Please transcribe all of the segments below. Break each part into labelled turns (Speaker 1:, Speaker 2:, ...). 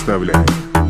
Speaker 1: представляет.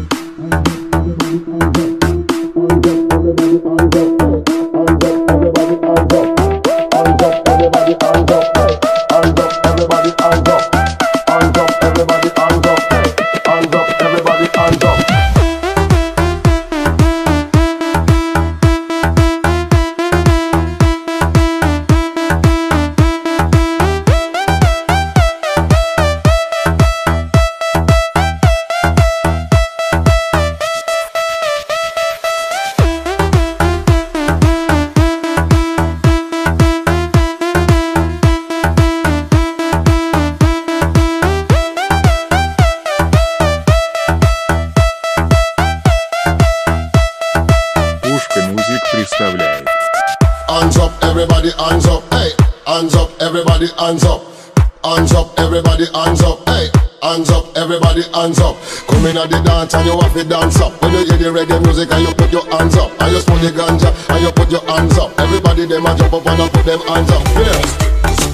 Speaker 1: Представляет.
Speaker 2: Hands up, everybody, hands up, hey. Hands up, everybody, hands up. Hands up, everybody, hands up, hey. Hands up, everybody, hands up. Come in at the dance and you have to dance up. When you hear the reggae music and you put your hands up, and you smoke the ganja and you put your hands up. Everybody them a jump up and put them hands up. Yeah.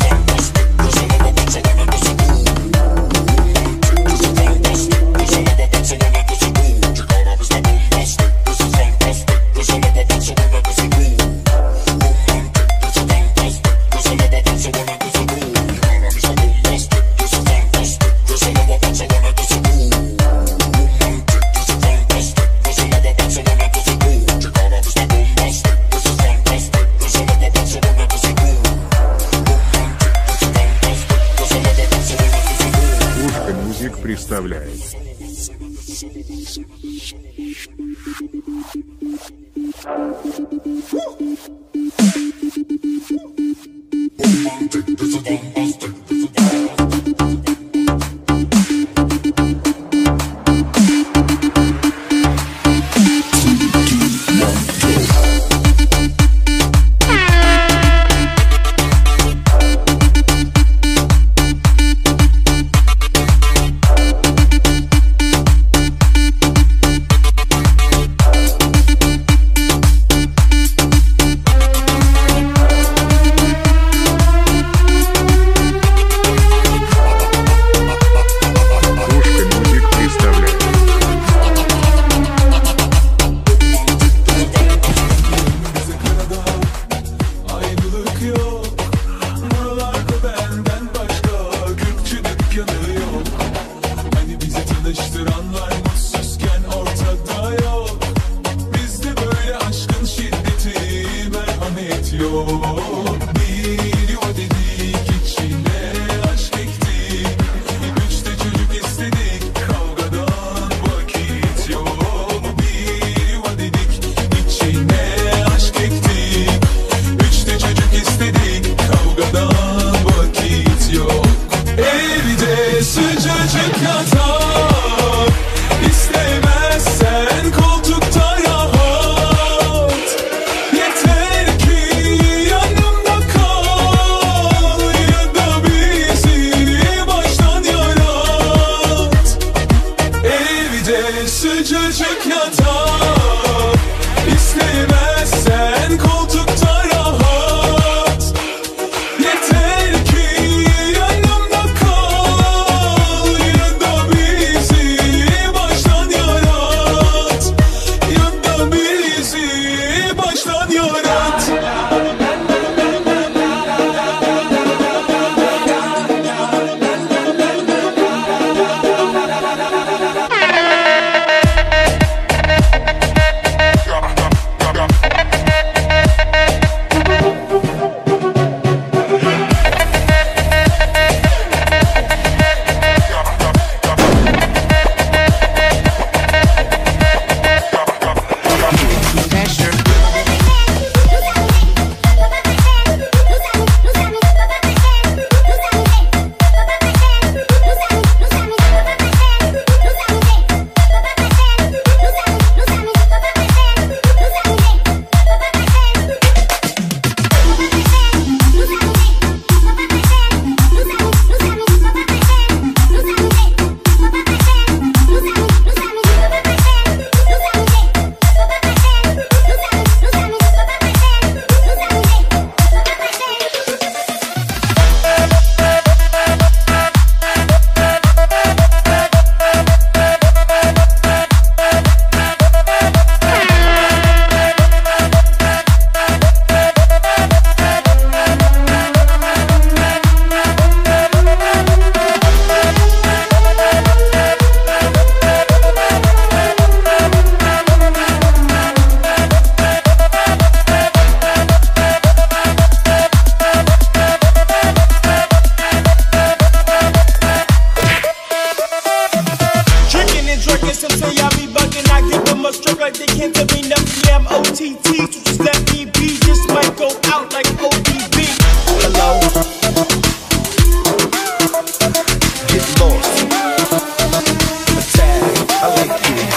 Speaker 1: Представляет.
Speaker 3: Sıcacık yatak İstemezsen koltukta rahat. Yeter ki yanımda kal. Ya da bizi baştan yarat. Ya da bizi baştan yarat. bugging, I give them a stroke like they can't tell me nothing. Yeah, I'm OTT, so just let me be. This might go out like ODB. Hello. Get lost. Attack. I like you.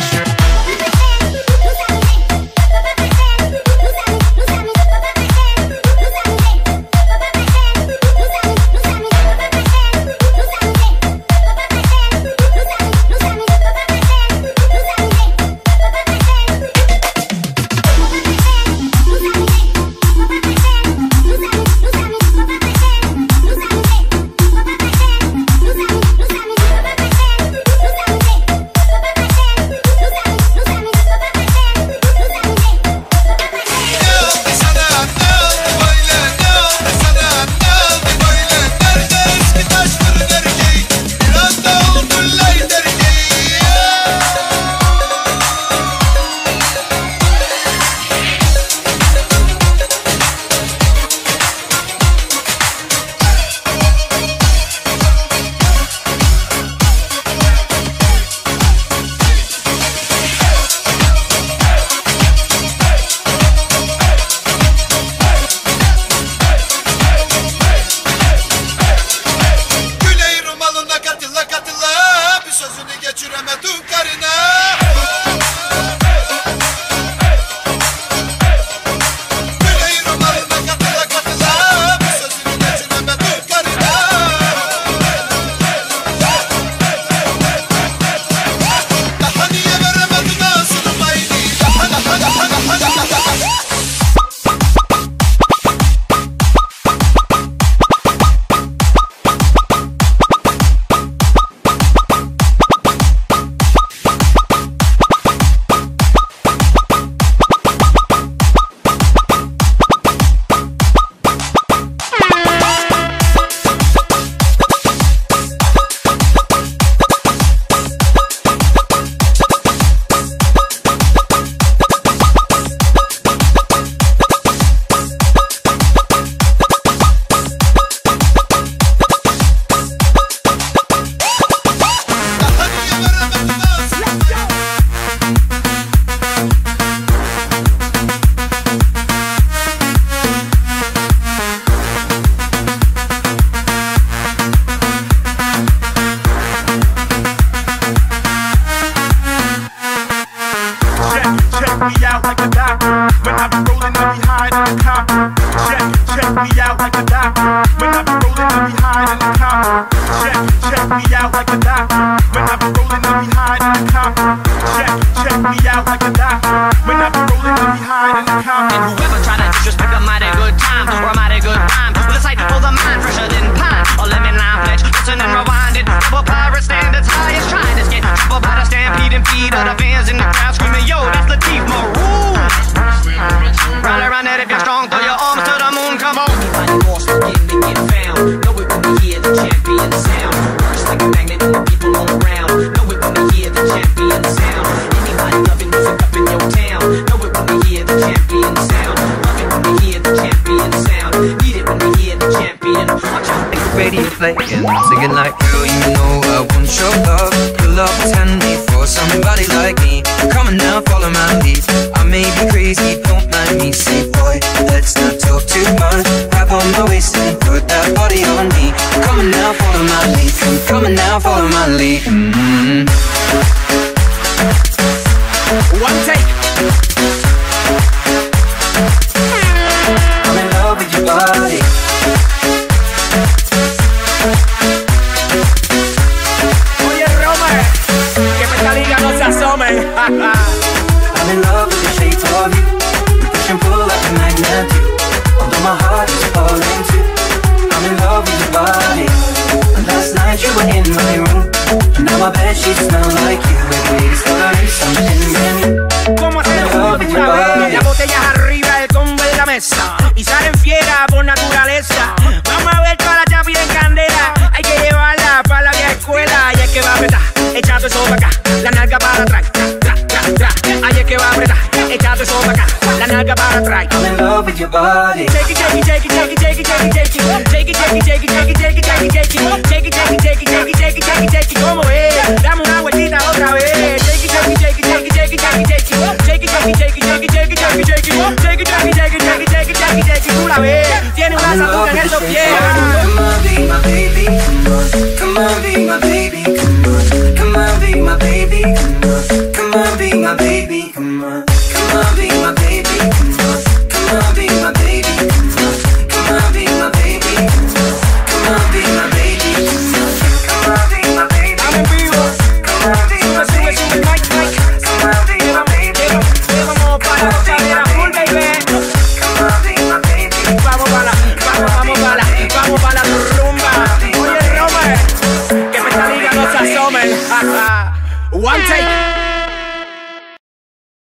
Speaker 1: Singing like, girl, you know I want your love. Your love was handmade for somebody like me. Come on now, follow my lead. I may be crazy, don't mind me. Say, boy, let's not talk too much. Grab on my waist and put that body on me. Come on now, follow my lead. Come on now, follow my lead.
Speaker 3: One take.
Speaker 1: I'm in love with your body.
Speaker 3: I'm
Speaker 1: in love with the shape of you. We push and pull like a magnet do. Although my heart is falling too. I'm in love with your body. And last night you were in my room. And now my bedsheets smell like you. Every discovery something brand new.
Speaker 3: ¿Cómo hacemos otra vez? Las botellas arriba, el combo en la mesa. Y salen fieras por naturaleza. Vamos a ver toda la chapi en candela. Hay que llevarla para la vieja escuela. Y es que va a apretar, echando eso para acá. La nalga para atrás. Ahí es que va a apretar, echando eso para acá. La nalga para atrás.
Speaker 1: I'm in love with your body.
Speaker 3: Take it, take it, take it, take it, take it, take it, take it. Take it, take it, take it, take it, take it, take it, take it. Take it, take it, take it, take it, take it, take it, take it. ¿Cómo es? Dame una vueltita otra vez. Take it, take it, take it.
Speaker 1: Ding-a-ding.